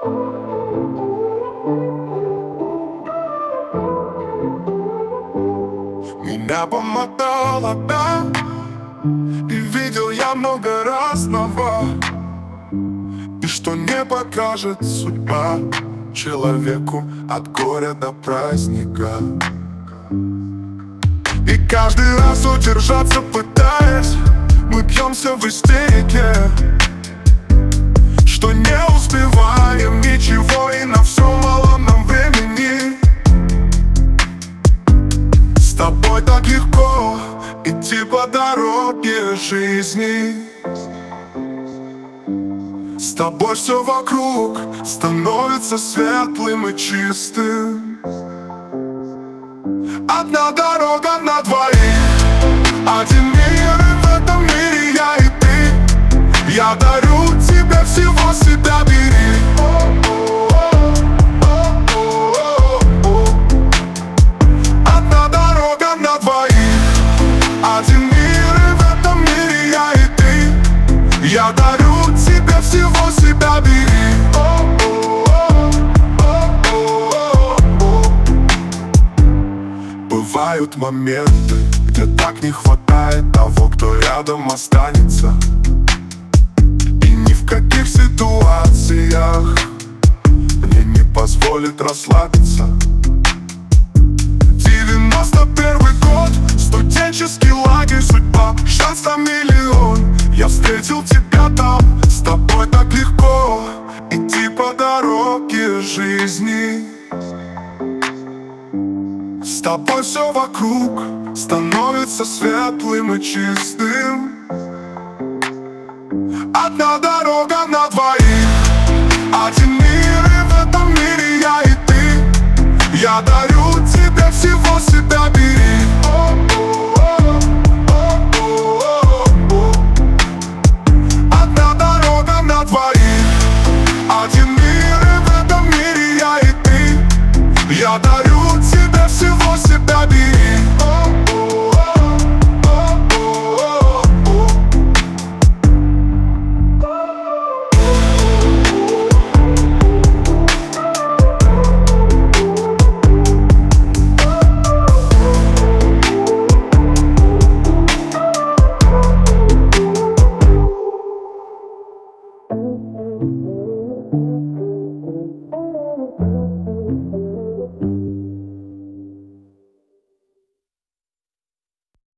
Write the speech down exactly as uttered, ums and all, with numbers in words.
Меня помотало, да, и видел я много разного, и что не покажет судьба человеку от горя до праздника. И каждый раз удержаться пытаясь, мы бьемся в истерике, что не успеваем ничего, и на все мало нам времени. С тобой так легко идти по дороге жизни. С тобой все вокруг становится светлым и чистым. Одна дорога на двоих, один мир, и в этом мире я и ты. Я дарю тебе всего себя, бери. Одна дорога на двоих, один мир, и в этом мире я и ты. Я дарю тебе всего себя, бери. Бывают моменты, где так не хватает того, кто рядом останется, и ни в каких ситуациях мне не позволит расслабиться. Девяносто первый год, студенческий лагерь, судьба, шанс на миллион. Я встретил тебя там, с тобой так легко идти по дороге жизни. С тобой все вокруг становится светлым и чистым. Одна дорога на двоих, один мир, и в этом мире я и ты. Я дарю тебе всего себя, бери.